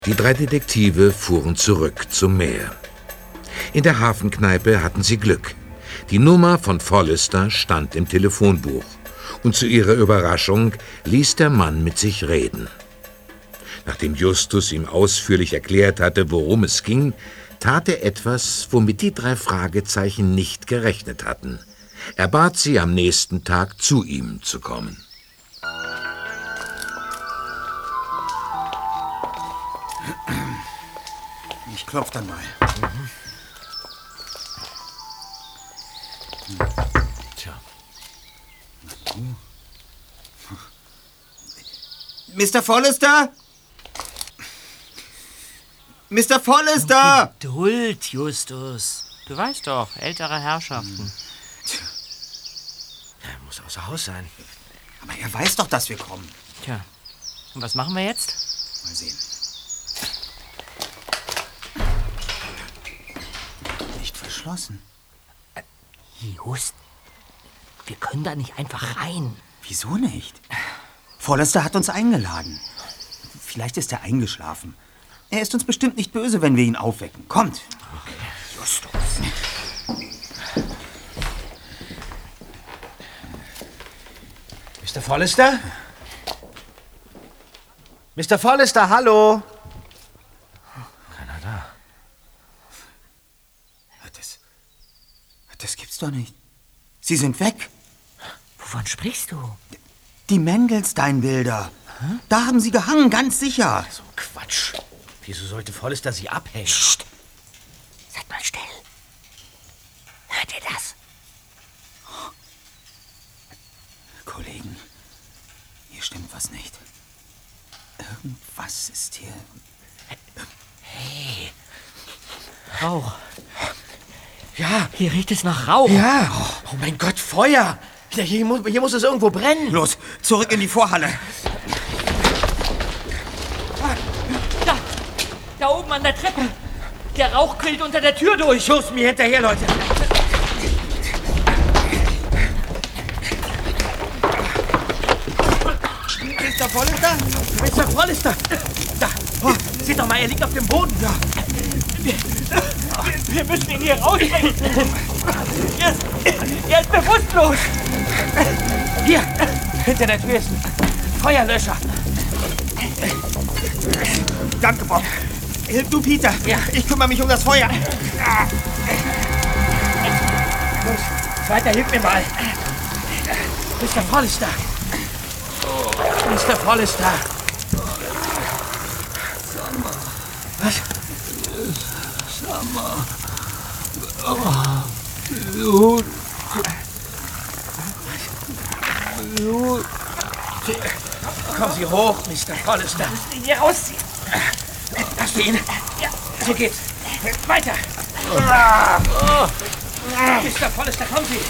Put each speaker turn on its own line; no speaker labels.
Die 3 Detektive fuhren zurück zum Meer. In der Hafenkneipe hatten sie Glück. Die Nummer von Follister stand im Telefonbuch. Und zu ihrer Überraschung ließ der Mann mit sich reden. Nachdem Justus ihm ausführlich erklärt hatte, worum es ging, tat er etwas, womit die 3 Fragezeichen nicht gerechnet hatten. Er bat sie, am nächsten Tag zu ihm zu kommen.
Ich klopf dann mal.
Tja.
Mr. Follister? Mr. Follister!
Geduld, Justus. Du weißt doch, ältere Herrschaften.
Er muss außer Haus sein.
Aber er weiß doch, dass wir kommen.
Tja, und was machen wir jetzt?
Mal sehen. Nicht verschlossen.
Just, wir können da nicht einfach rein.
Wieso nicht? Follister hat uns eingeladen. Vielleicht ist er eingeschlafen. Er ist uns bestimmt nicht böse, wenn wir ihn aufwecken. Kommt.
Okay.
Justus.
Mr. Follister? Mr. Follister, hallo? Keiner da.
Das gibt's doch nicht. Sie sind weg.
Wovon sprichst du?
Die Mendelstein-Bilder. Da haben sie gehangen, ganz sicher.
So Quatsch. Wieso sollte Follister sie abhängen?
Psst. Seid mal still. Hört ihr das?
Kollegen, hier stimmt was nicht. Irgendwas ist hier...
Hey. Rauch.
Ja.
Hier riecht es nach Rauch.
Ja. Oh mein Gott, Feuer. Ja, hier muss es irgendwo brennen.
Los, zurück in die Vorhalle.
Da oben an der Treppe. Der Rauch quillt unter der Tür durch.
Los, mir hinterher, Leute. Mr. Follister? Mr. Follister! Da! Oh, seht doch mal, er liegt auf dem Boden. Ja.
Wir müssen ihn hier rausbringen. Er ist bewusstlos.
Hier, hinter der Tür ist ein Feuerlöscher.
Danke, Bob. Hilf du, Peter.
Ja.
Ich kümmere mich um das Feuer.
Los, Zweiter, hilf mir mal. Mr. Follister. Mr. Follister. Was? Kommen Sie hoch, Mr. Follister.
Wir müssen ihn hier rausziehen.
Hast du ihn?
Ja.
So geht's. Weiter. Mr. Follister, kommen Sie.